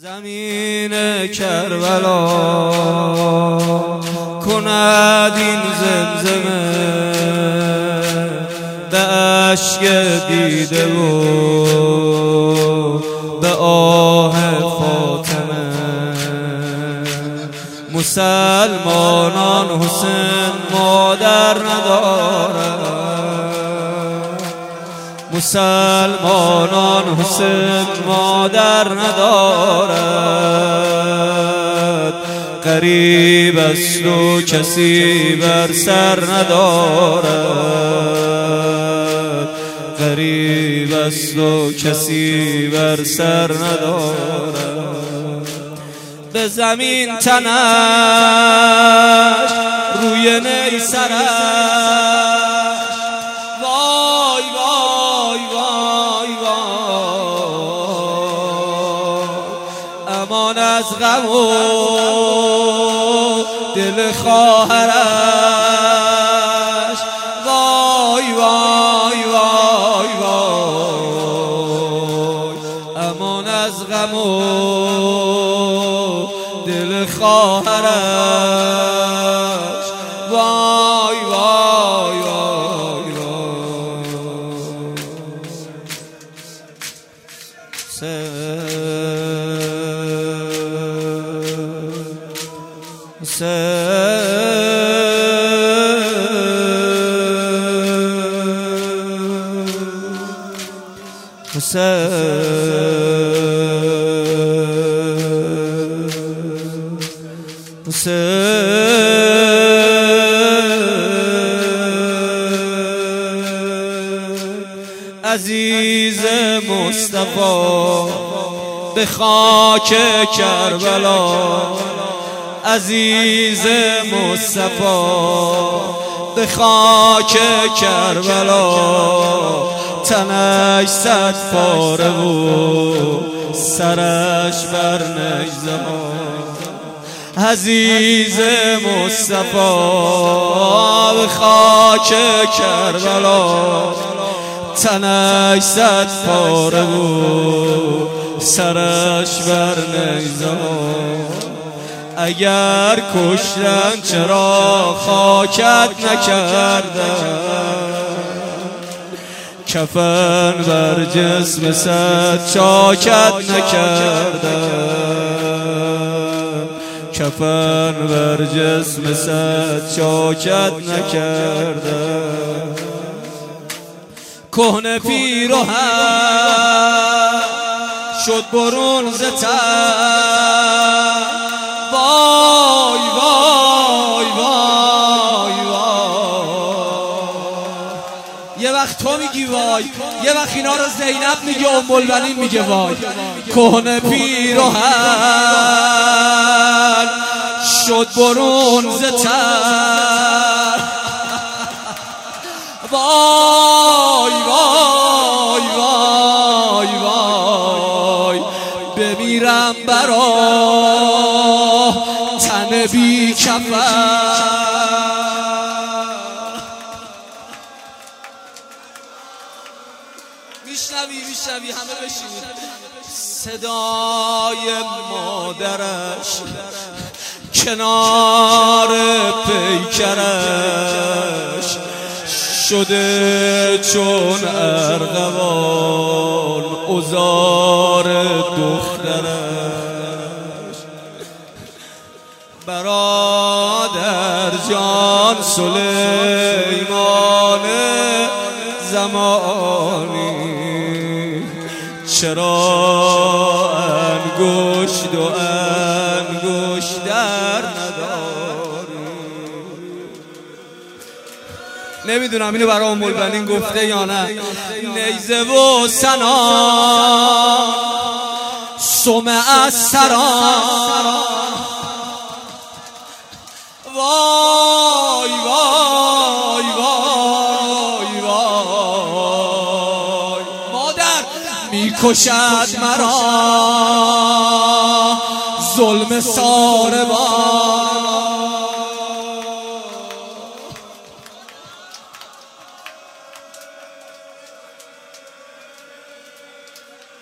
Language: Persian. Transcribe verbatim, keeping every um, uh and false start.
زمین کربلا کند این زمزمه به اشک دیده و به آه فاطمه. مسلمانان حسین مادر ندارد، مسلمانان حسین مادر ندارد. غریب است و کسی بر سر ندارد، غریب است و کسی بر سر ندارد. به زمین تنش روی نیسرش وای وای وای وای، امان از غم و دل خواهرش وای وای وای وای، امان از غم و دل خواهرش وای وای وای وای عزیز مصطفی به خاک کربلا، عزیز مصطفی به خاک کربلا. تنش صد پاره و سرش بر نجزمان. عزیز مصطفی به خاک کربلا، تنش صد پاره و سرش بر نجزمان. اگر کشتن چرا خاکت نکردن، کفن بر جسم صد چاکت نکردن، کفن بر جسم صد چاکت نکردن. کهنه پیرهن شد برون ز تن وای وای وای وای. یه وقت تو میگی وای، یه وقت اینا رو زینب میگه، ام البنین میگه وای. کهنه پیرهن شد برون ز تن وای وای وای وای. بمیرم برا تن بی کفن. میشنوی میشنوی همه بشینید. صدای مادرش کنار پیکرش شده چون ارغوان عذار دخترش. برادر جان سلیمان زمانی، چرا انگشت و انگشتر نداری؟ نمیدونم اینو برای ام البنین گفته یا نه. نیزه و سنان سم از سران وای وای وای وای. مادر میکشد مرا ظلم ساربان